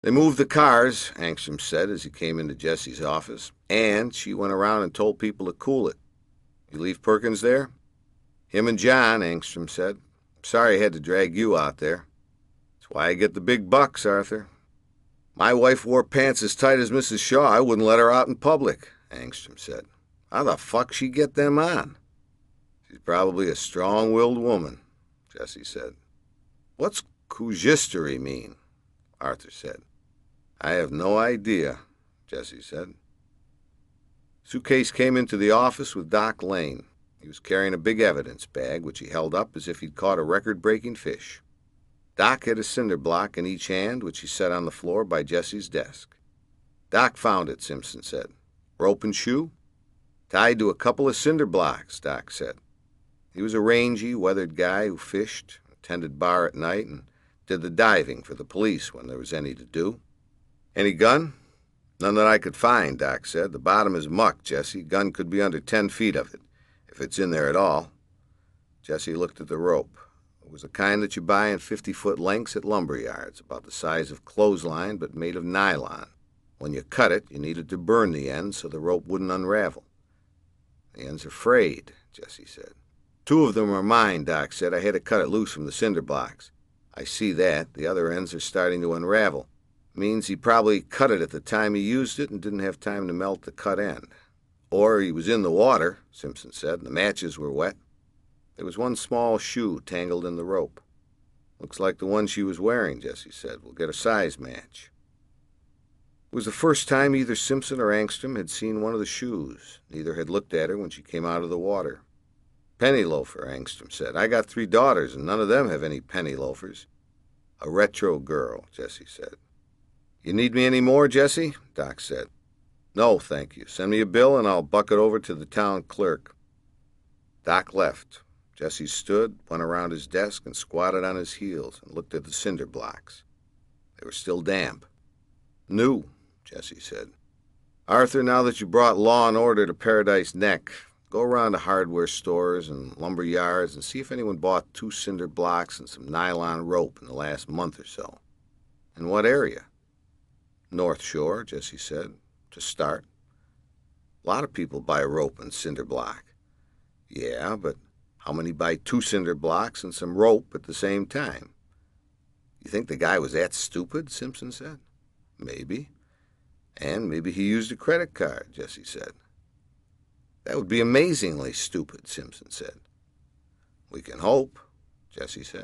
They moved the cars, Angstrom said as he came into Jesse's office, and she went around and told people to cool it. You leave Perkins there? Him and John, Angstrom said. Sorry I had to drag you out there. That's why I get the big bucks, Arthur. My wife wore pants as tight as Mrs. Shaw. I wouldn't let her out in public, Angstrom said. How the fuck she get them on? She's probably a strong-willed woman, Jesse said. What's kujistery mean? Arthur said. I have no idea, Jesse said. Suitcase came into the office with Doc Lane. He was carrying a big evidence bag, which he held up as if he'd caught a record-breaking fish. Doc had a cinder block in each hand, which he set on the floor by Jesse's desk. Doc found it, Simpson said. Rope and shoe? Tied to a couple of cinder blocks, Doc said. He was a rangy, weathered guy who fished, attended bar at night, and did the diving for the police when there was any to do. Any gun? None that I could find, Doc said. The bottom is muck, Jesse. Gun could be under 10 feet of it, if it's in there at all. Jesse looked at the rope. It was the kind that you buy in 50-foot lengths at lumber yards, about the size of clothesline but made of nylon. When you cut it, you needed to burn the ends so the rope wouldn't unravel. The ends are frayed, Jesse said. 2 of them are mine, Doc said. I had to cut it loose from the cinder blocks. I see that. The other ends are starting to unravel. Means he probably cut it at the time he used it and didn't have time to melt the cut end. Or he was in the water, Simpson said, and the matches were wet. There was one small shoe tangled in the rope. Looks like the one she was wearing, Jesse said. We'll get a size match. It was the first time either Simpson or Angstrom had seen one of the shoes. Neither had looked at her when she came out of the water. Penny loafer, Angstrom said. I got 3 daughters, and none of them have any penny loafers. A retro girl, Jesse said. You need me any more, Jesse? Doc said. No, thank you. Send me a bill and I'll buck it over to the town clerk. Doc left. Jesse stood, went around his desk, and squatted on his heels and looked at the cinder blocks. They were still damp. New, Jesse said. Arthur, now that you brought law and order to Paradise Neck, go around to hardware stores and lumber yards and see if anyone bought 2 cinder blocks and some nylon rope in the last month or so. In what area? North Shore, Jesse said, to start. A lot of people buy rope and cinder block. Yeah, but how many buy 2 cinder blocks and some rope at the same time? You think the guy was that stupid? Simpson said. Maybe. And maybe he used a credit card, Jesse said. That would be amazingly stupid, Simpson said. We can hope, Jesse said.